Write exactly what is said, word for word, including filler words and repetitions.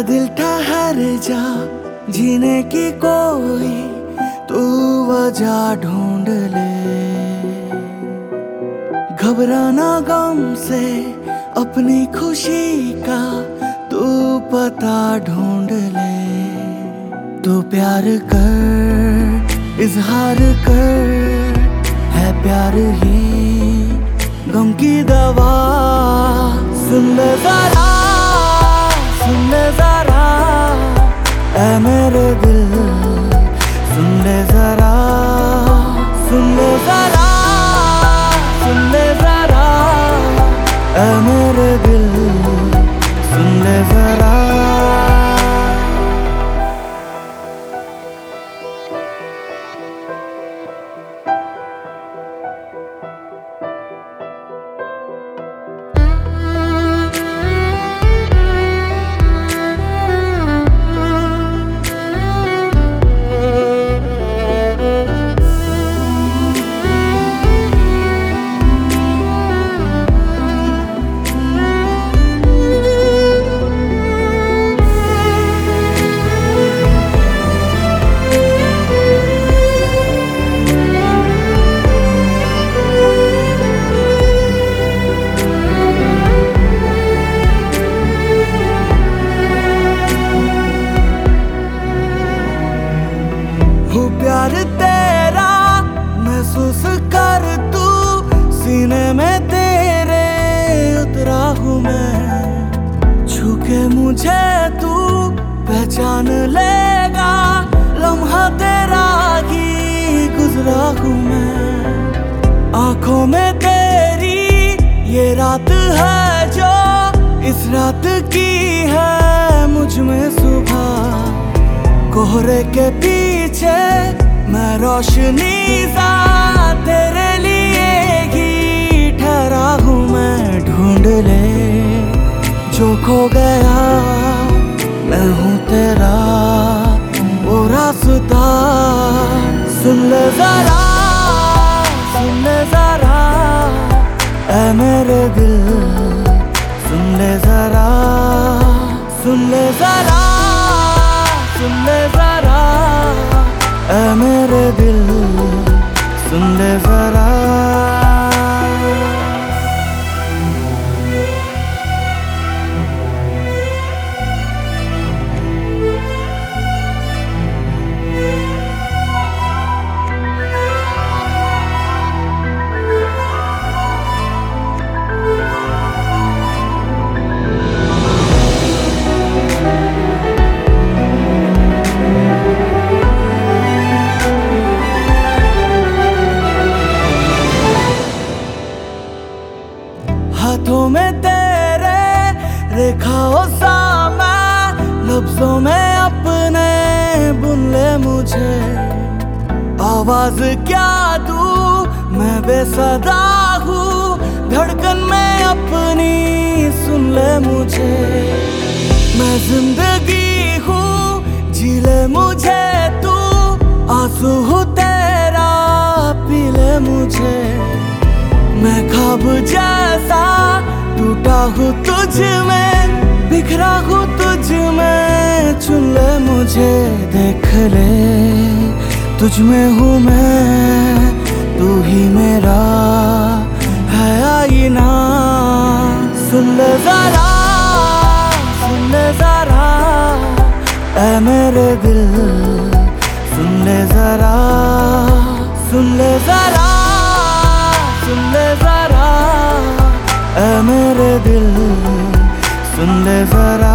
दिल ठहर जा, जीने की कोई तू वजह ढूंढ ले। घबराना गम से अपनी खुशी का तू पता ढूंढ ले। तू प्यार कर, इजहार कर, है प्यार ही गम की दवा। सुन ले जरा, सुन ले जरा, ऐ मेरे दिल, सुन ले जरा, सुन ले जरा, सुन ले जरा, ऐ मेरे दिल, सुन ले जरा। हो प्यार तेरा महसूस कर तू, सीने में तेरे उतरा हूँ मैं। छू के मुझे तू पहचान लेगा, लम्हा तेरा ही गुजरा हूँ मैं। आंखों में तेरी ये रात है जो इस रात की है मुझ में सुबह। कोहरे के पीछे मैं रोशनी सा तेरे लिए ही ठहरा हूँ मैं। ढूंढ ले जो खो गया, मैं हूँ तेरा वो रास्ता। सुन ले जरा, सुन ले जरा, ऐ मेरे दिल, सुन ले जरा, सुन ले जरा, सुन ले जरा, ऐ मेरे दिल, सुन ले जरा। हाथों में तेरे रेखाओं सा मैं, लफ्जों में अपने बुन ले मुझे। आवाज क्या दूं मैं बेसदा हूँ, धड़कन में अपनी सुन ले मुझे। मैं जिंदगी हूँ, जी ले मुझे तू, आंसू हूँ तेरा पी ले मुझे। मैं ख्वाब जैसा टूटा हूँ तुझ में, बिखरा हूँ तुझ में। चुन ले मुझे, देख ले तुझ में हूँ मैं, तू ही मेरा है आईना। सुन ले जरा, सुन ले जरा, ऐ मेरे दिल, सुन ले जरा, सुन ले जरा, सुन ले जरा, ऐ मेरे दिल, सुन ले जरा।